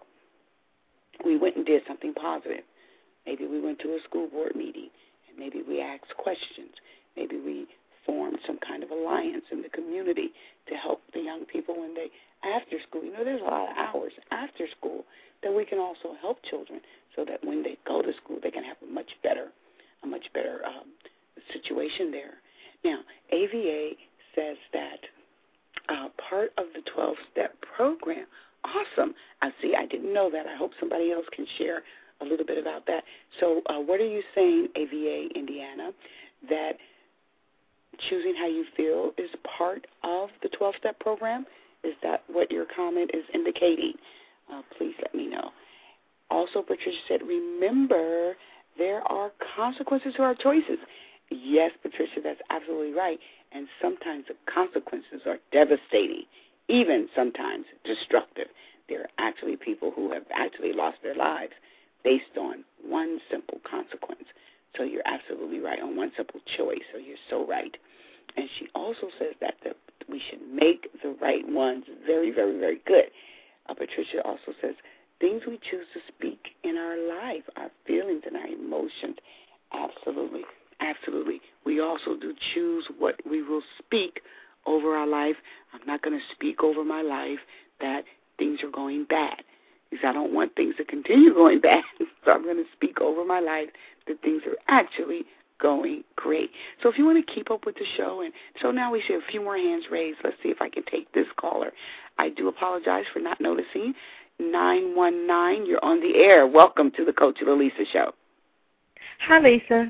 We went and did something positive. Maybe we went to a school board meeting, and maybe we asked questions. Maybe we formed some kind of a alliance in the community to help the young people when they, after school, you know, there's a lot of hours after school that we can also help children so that when they go to school, they can have a much better, a much better um, situation there. Now, A V A says that uh, part of the twelve-step program, awesome. I see, I didn't know that. I hope somebody else can share a little bit about that. So uh, what are you saying, A V A Indiana, that choosing how you feel is part of the twelve-step program? Is that what your comment is indicating? Uh, please let me know. Also, Patricia said, remember, there are consequences to our choices. Yes, Patricia, that's absolutely right. And sometimes the consequences are devastating, even sometimes destructive. There are actually people who have actually lost their lives based on one simple consequence. So you're absolutely right on one simple choice. So you're so right. And she also says that the, we should make the right ones very, very, very good. Uh, Patricia also says things we choose to speak in our life, our feelings and our emotions. Absolutely, absolutely. We also do choose what we will speak over our life. I'm not going to speak over my life that things are going bad, because I don't want things to continue going bad. So I'm going to speak over my life that things are actually going great. So if you want to keep up with the show, and so now we see a few more hands raised. Let's see if I can take this caller. I do apologize for not noticing. nine one nine, you're on the air. Welcome to the Coach Lisa Show. Hi, Lisa.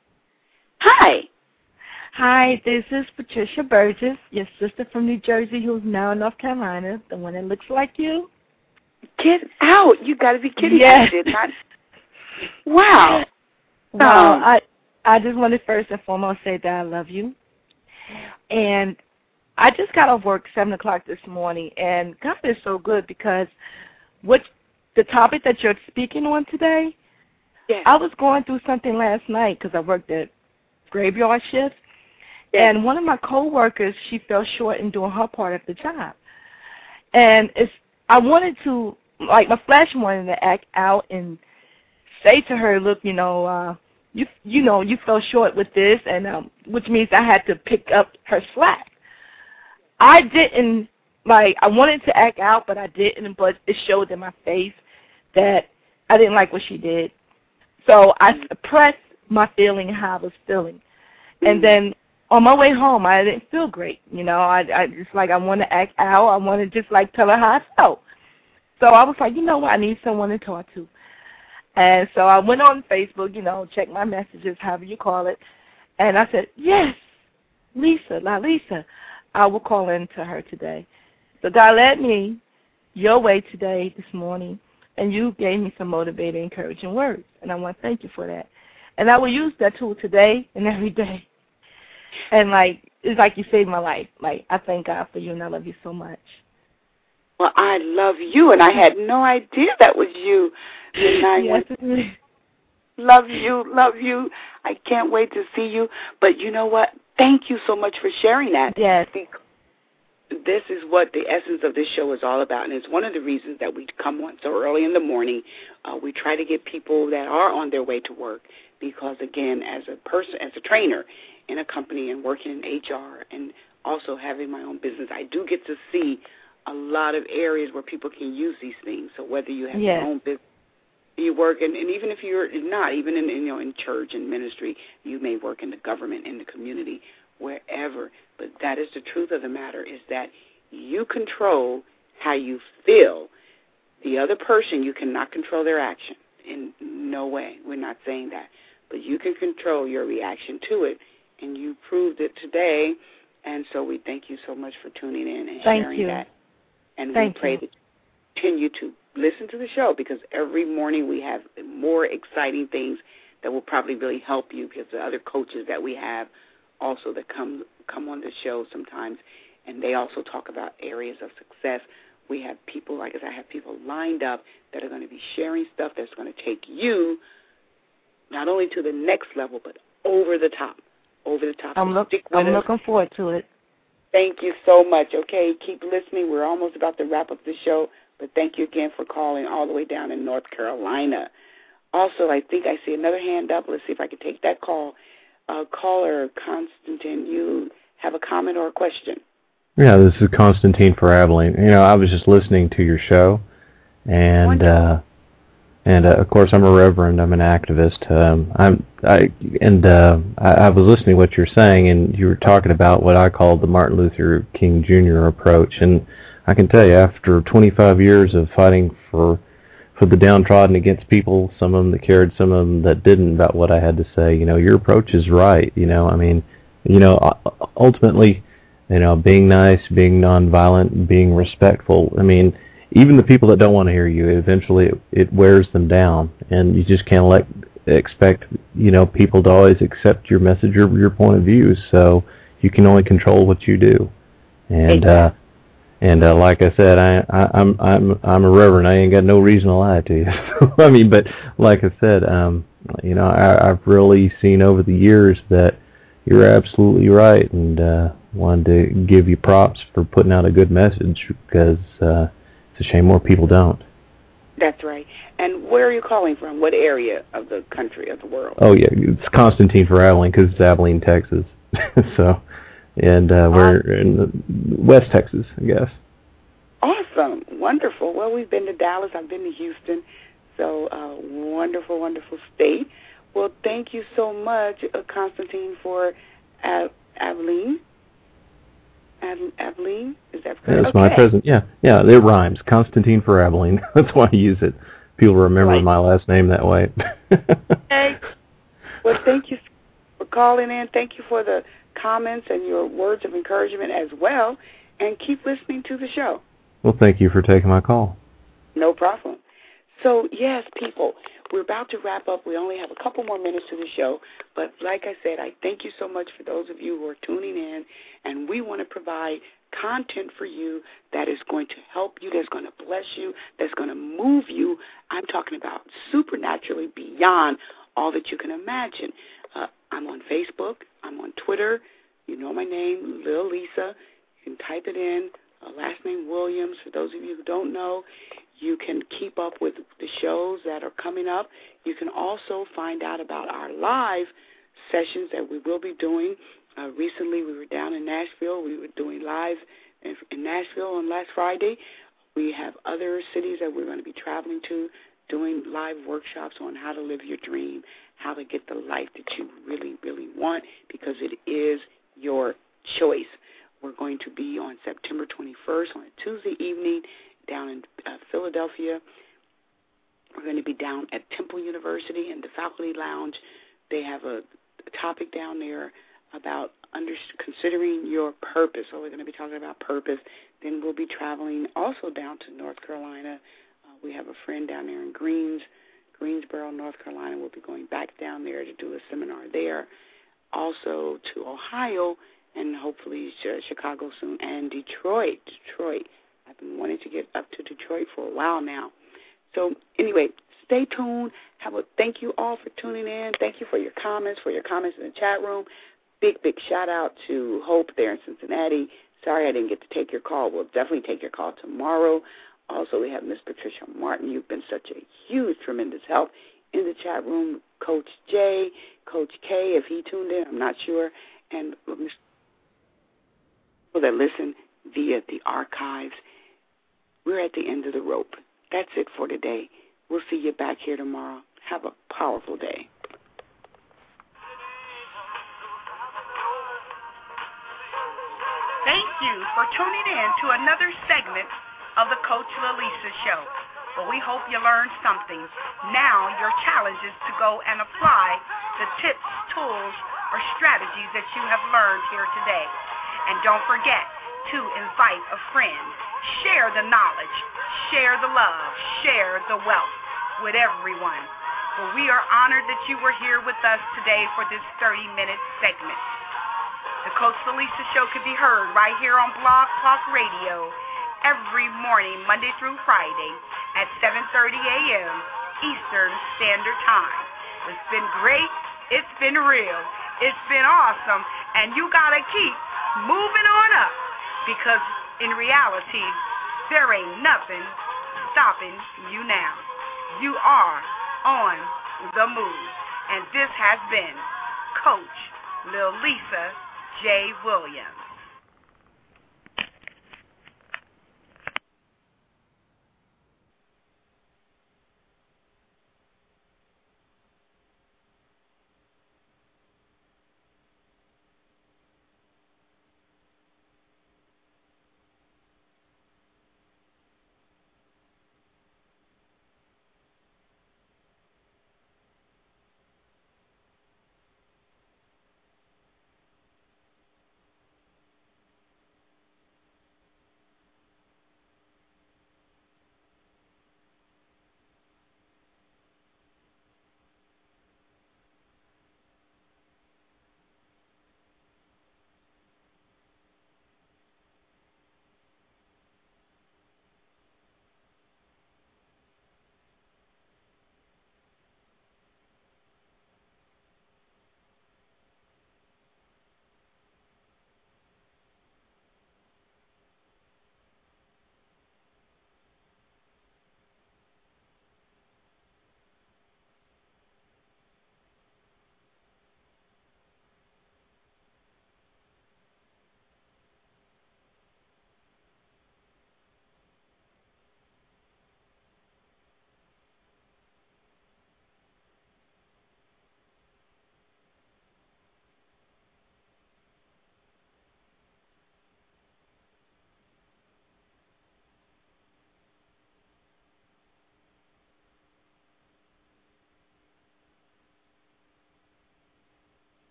Hi. Hi, this is Patricia Burgess, your sister from New Jersey who's now in North Carolina, the one that looks like you. Get out. You got to be kidding. Yes. I did not. Wow. Well, um, I, I just wanted first and foremost say that I love you. And I just got off work seven o'clock this morning, and God is so good because what the topic that you're speaking on today, yes. I was going through something last night because I worked at graveyard shifts, yes. and one of my coworkers, she fell short in doing her part of the job. And it's I wanted to, like, my flesh wanted to act out and say to her, look, you know, uh, you you know, you fell short with this, and um, which means I had to pick up her slack. I didn't, like, I wanted to act out, but I didn't, but it showed in my face that I didn't like what she did. So I suppressed my feeling, how I was feeling. And then on my way home, I didn't feel great. You know, I, I just, like, I want to act out. I want to just, like, tell her how I felt. So I was like, you know what, I need someone to talk to. And so I went on Facebook, you know, checked my messages, however you call it, and I said, yes, Lisa, La Lisa, I will call in to her today. So God led me your way today, this morning, and you gave me some motivating, encouraging words, and I want to thank you for that. And I will use that tool today and every day. And, like, it's like you saved my life. Like, I thank God for you, and I love you so much. Well, I love you, and I had no idea that was you. Yes, it is. Love you, love you. I can't wait to see you. But you know what? Thank you so much for sharing that. Yes. This is what the essence of this show is all about, and it's one of the reasons that we come on so early in the morning. Uh, we try to get people that are on their way to work because, again, as a person, as a trainer in a company and working in H R and also having my own business, I do get to see a lot of areas where people can use these things. So whether you have yes. your own business, you work, and, and even if you're not, even in, you know, in church and ministry, you may work in the government, in the community, wherever. But that is the truth of the matter, is that you control how you feel. The other person, you cannot control their action. In no way. We're not saying that. But you can control your reaction to it, and you proved it today. And so we thank you so much for tuning in and thank sharing you. that. And thank we pray you. that you continue to listen to the show, because every morning we have more exciting things that will probably really help you, because the other coaches that we have also that come come on the show sometimes, and they also talk about areas of success. We have people, like I said, I have people lined up that are going to be sharing stuff that's going to take you not only to the next level, but over the top, over the top. I'm, look, I'm looking forward to it. Thank you so much. Okay, keep listening. We're almost about to wrap up the show, but thank you again for calling all the way down in North Carolina. Also, I think I see another hand up. Let's see if I can take that call. Uh, caller, Constantine, you have a comment or a question. Yeah, this is Constantine for Abilene. You know, I was just listening to your show, and uh, and uh, of course I'm a reverend. I'm an activist. Um, I'm I and uh, I, I was listening to what you're saying, and you were talking about what I call the Martin Luther King Junior approach. And I can tell you, after twenty-five years of fighting for for the downtrodden against people, some of them that cared, some of them that didn't, about what I had to say, you know, your approach is right. You know, I mean, you know, ultimately, you know, being nice, being nonviolent, being respectful. I mean, even the people that don't want to hear you, eventually it, it wears them down, and you just can't let expect, you know, people to always accept your message or your point of view. So you can only control what you do. And uh, and uh, like I said, I, I I'm I'm I'm a reverend. I ain't got no reason to lie to you. I mean, but like I said, um, you know, I, I've really seen over the years that you're absolutely right, and uh, wanted to give you props for putting out a good message, because uh, it's a shame more people don't. That's right. And where are you calling from? What area of the country, of the world? Oh, yeah, it's Constantine for Abilene, because it's Abilene, Texas. So, and uh, we're in West Texas, I guess. Awesome. Wonderful. Well, we've been to Dallas. I've been to Houston. So, uh, wonderful, wonderful state. Well, thank you so much, uh, Constantine, for Ab- Abilene. Ab- Abilene? Is that correct? Yeah, that's okay. my present. Yeah, yeah, it rhymes. Constantine for Abilene. That's why I use it. People remember right. my last name that way. Okay. Well, thank you for calling in. Thank you for the comments and your words of encouragement as well. And keep listening to the show. Well, thank you for taking my call. No problem. So, yes, people, we're about to wrap up. We only have a couple more minutes to the show. But like I said, I thank you so much for those of you who are tuning in. And we want to provide content for you that is going to help you, that's going to bless you, that's going to move you. I'm talking about supernaturally beyond all that you can imagine. Uh, I'm on Facebook. I'm on Twitter. You know my name, Lil Lisa. You can type it in. Uh, last name Williams. For those of you who don't know, you can keep up with the shows that are coming up. You can also find out about our live sessions that we will be doing. Uh, recently, we were down in Nashville. We were doing live in, in Nashville on last Friday. We have other cities that we're going to be traveling to, doing live workshops on how to live your dream, how to get the life that you really, really want, because it is your choice. We're going to be on September twenty-first on a Tuesday evening down in uh, Philadelphia. We're going to be down at Temple University in the faculty lounge. They have a, a topic down there about under, considering your purpose. So we're going to be talking about purpose. Then we'll be traveling also down to North Carolina. Uh, we have a friend down there in Greens, Greensboro, North Carolina. We'll be going back down there to do a seminar there. Also to Ohio and hopefully Chicago soon, and Detroit. Detroit. I've been wanting to get up to Detroit for a while now. So anyway, stay tuned. Have a thank you all for tuning in. Thank you for your comments, for your comments in the chat room. Big, big shout out to Hope there in Cincinnati. Sorry I didn't get to take your call. We'll definitely take your call tomorrow. Also, we have Miss Patricia Martin. You've been such a huge, tremendous help in the chat room. Coach J, Coach K, if he tuned in, I'm not sure. And Miss that listen via the archives. We're at the end of the rope. That's it for today. We'll see you back here tomorrow. Have a powerful day. Thank you for tuning in to another segment of the Coach Lilisa Show. Well, we hope you learned something. Now your challenge is to go and apply the tips, tools, or strategies that you have learned here today. And don't forget to invite a friend. Share the knowledge, share the love, share the wealth with everyone. Well, we are honored that you were here with us today for this thirty-minute segment. The Coach Lilisa Show can be heard right here on Blog Talk Radio every morning, Monday through Friday at seven thirty a.m. Eastern Standard Time. It's been great. It's been real. It's been awesome. And you got to keep moving on up, because in reality, there ain't nothing stopping you now. You are on the move. And this has been Coach Lil Lisa J. Williams.